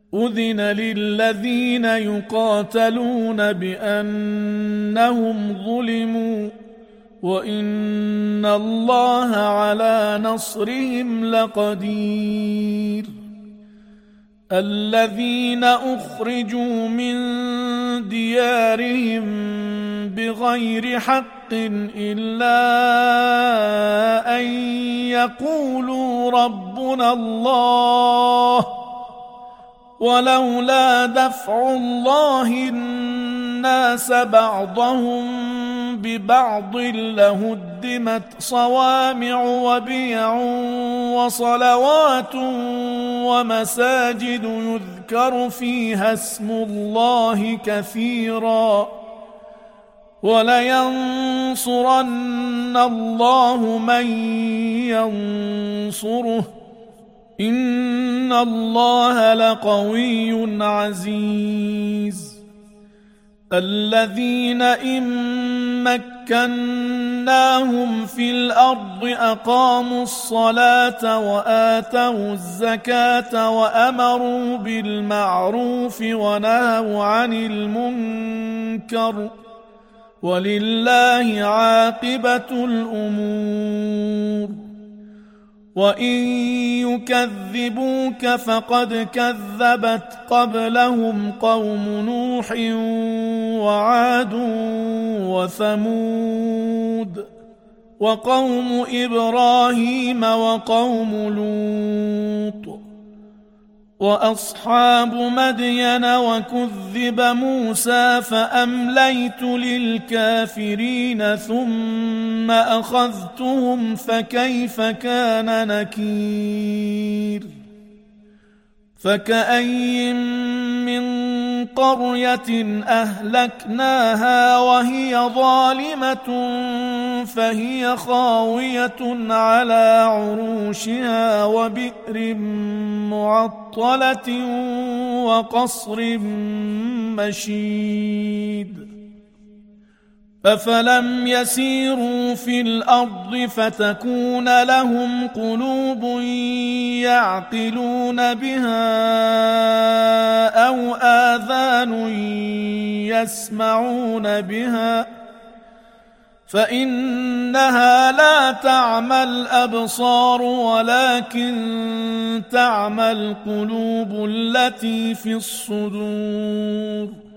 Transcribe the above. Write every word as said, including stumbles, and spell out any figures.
أذن للذين يقاتلون بأنهم ظلموا وإن الله على نصرهم لقدير. الذين أخرجوا من ديارهم بغير حق إلا أن يقولوا ربنا الله ولولا دفع الله الناس بعضهم ببعض لهدمت صوامع وبيع وصلوات ومساجد يذكر فيها اسم الله كثيرا ولينصرن الله من ينصره إن الله لقوي عزيز. الذين إن مكناهم في الأرض أقاموا الصلاة وآتوا الزكاة وأمروا بالمعروف ونهوا عن المنكر ولله عاقبة الأمور. وإن يكذبوك فقد كذبت قبلهم قوم نوح وعاد وثمود وقوم إبراهيم وقوم لوط وأصحاب مدين وكذب موسى فأمليت للكافرين ثم أخذتهم فكيف كان نكير. فكأي من قرية أهلكناها وهي ظالمة فهي خاوية على عروشها وبئر معطلة وقصر مشيد. أفلم يسيروا في الأرض فتكون لهم قلوب يعقلون بها أو آذان يسمعون بها فإنها لا تعمى الأبصار ولكن تعمى القلوب التي في الصدور.